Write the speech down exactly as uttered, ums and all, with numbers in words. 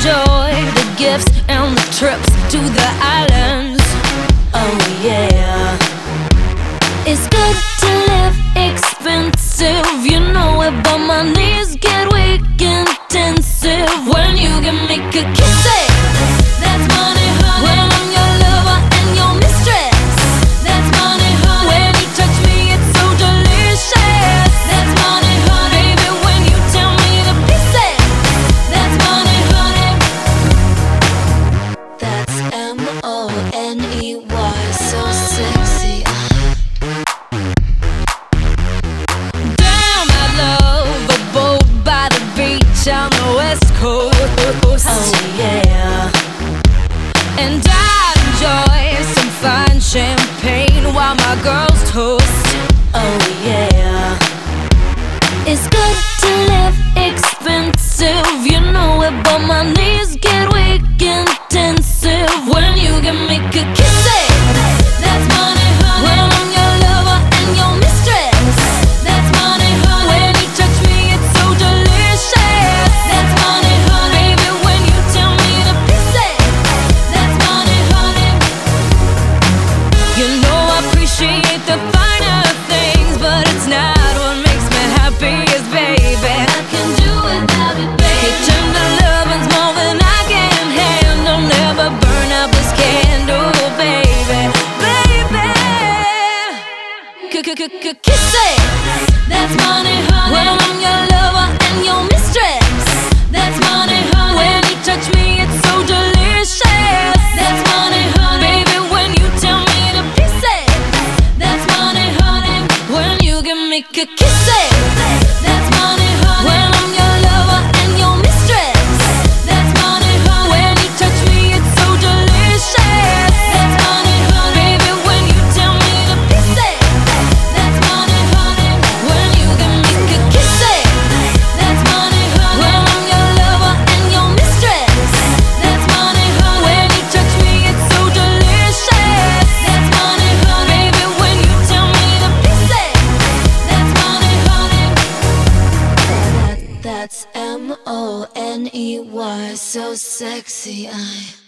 enjoy the gifts and the trips to the islands. Oh yeah. It's good to live expensive, you know it, but my knees get weak intensive when you can make a kiss it. That's money, honey. When I'm your lover and your mistress. That's money, honey. When you touch me, it's so delicious. That's money, honey. Baby, when you tell me to piece it. That's money, honey. That's M O N E Y, so sexy. Damn, I love a boat by the beach on the west coast. Oh yeah. And I enjoy some fine champagne while my girls toast. Oh yeah. It's good to live expensive, you know it, but my knees get weak intensive when you can make a kiss it. That's money, honey. When I'm your lover and your mistress. That's money, honey. When you touch me, it's so delicious. That's money, honey. Baby, when you tell me to piece it. That's money, honey. You know I appreciate the finer things, but it's not what makes me happiest, baby. I can do without it, baby. Kitchen to lovin's more than I can handle. Never burn out this candle, baby, baby. Kiss it. That's money, honey. When I'm your lover and your mistress. That's money, honey. When you touch me, it's so delicious. That's money, honey. Baby, when you tell me to piece it. That's money, honey. When you can make a kiss it. That's money, honey. When I'm your lover and your mistress. That's money, honey. When you touch me, it's so delicious. That's money, honey. Baby, when you tell me to piece it. That's money, honey. When you can make a kiss it. That's money, honey. When I'm your lover and your mistress. That's money, honey. When you touch me, it's so delicious. That's money, honey. Baby, when you tell me to piece it. That's money, honey. That, that's M O N E Y, so sexy. I